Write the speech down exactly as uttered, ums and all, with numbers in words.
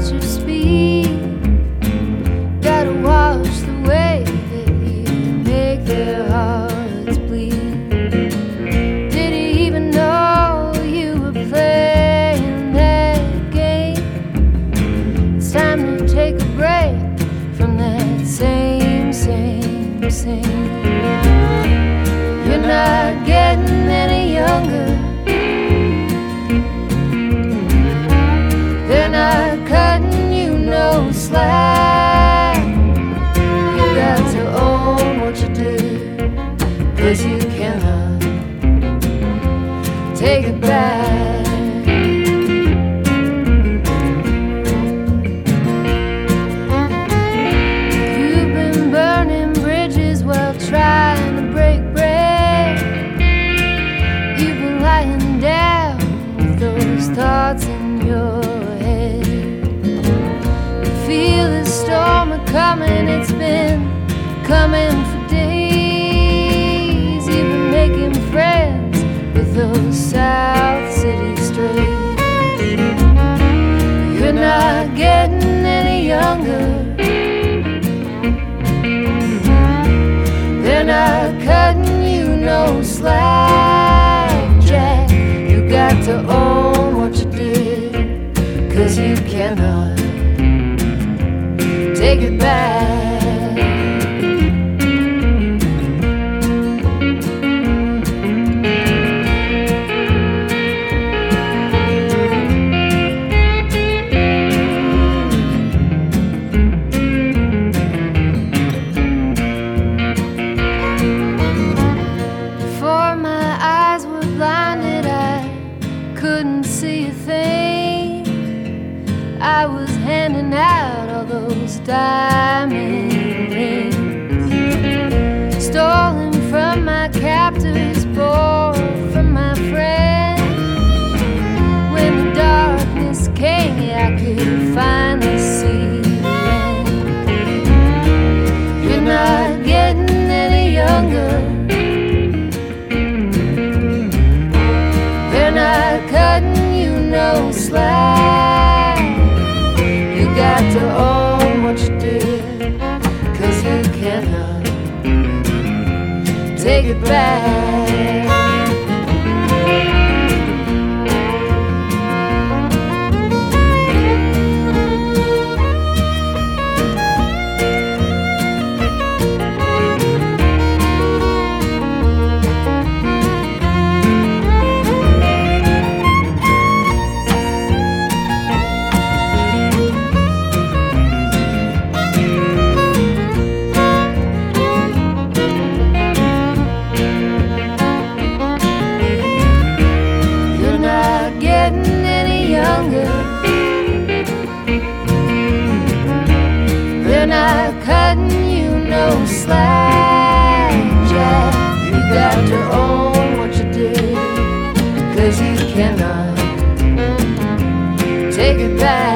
watch your speed. Gotta watch the way that you make their hearts bleed. Did he even know you were playing that game? It's time to take a break from that same, same, same. You're not getting any younger. They're not cutting you no slack. You got to own what you do, 'cause you cannot take it back. You've been burning bridges while trying to break bread. You've been lying down with those thoughts in your head. You feel the storm a coming, it's been coming for days. You've been making friends with those South City strays. You're not getting any younger. They're not cutting you no slack, Jack. You got to own what you did, 'cause you cannot take it back. Before my eyes were blinded, I couldn't see a thing. I was handing out all those diamond rings, stolen from my captors, bought from my friend. When the darkness came, yeah, I could finally see the end. You're not getting any younger. They're not cutting you no slack. You got to own what you did, 'cause you cannot take it back. They're not cutting you no slack, Jack. You got to own what you did, 'cause you cannot take it back.